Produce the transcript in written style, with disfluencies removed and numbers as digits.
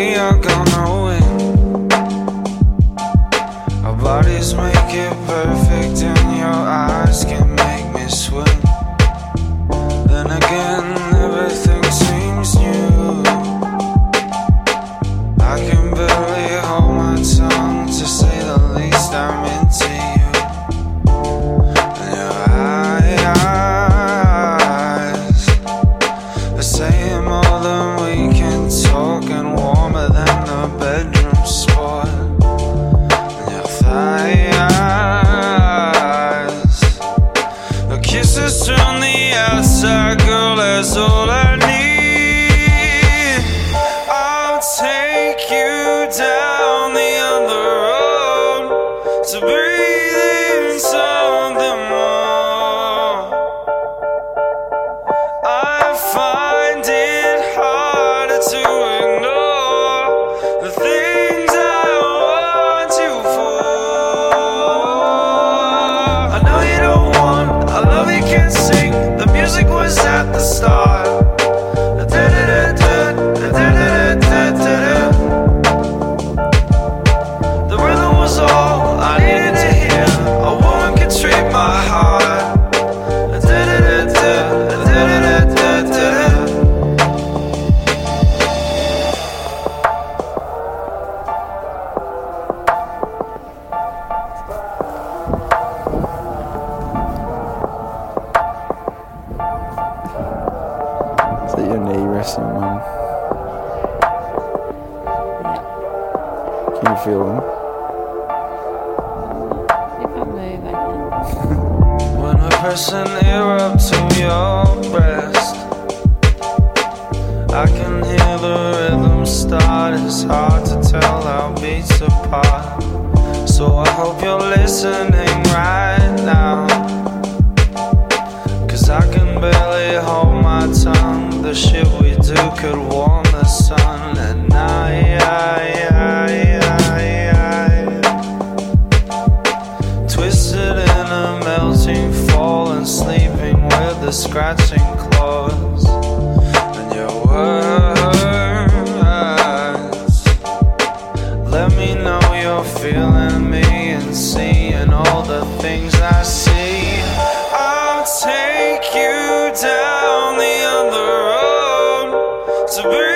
we are gonna win. Our bodies make it perfect and your eyes can make me swim. Then again, everything seems new. I can barely hold my tongue, to say the least. I'm into you. And your eyes are saying more than we can talk, and warmer than the bedroom sport. And your thighs, the kisses from the outside, girl, that's all I need. I'll take you down the other road to breathe in something more. I find it harder to ignore the things I want you for. I know you don't want, I love you can't sing. The music was at the start. The rhythm was all I needed to hear. A woman could treat my heart. Is that your knee resting, Mum? Can you feel them? If I move, I can. When we're pressing ear up to your breast, I can hear the rhythm start. It's hard to tell our beats apart. So I hope you're listening right now, 'cause I can barely hold my tongue. The shit we do could warm the sun at night. Twisted in a melting fall and sleeping with the scratching claws. And your words let me know you're feeling me and seeing all the things I see. I'll take you down the other road to breathe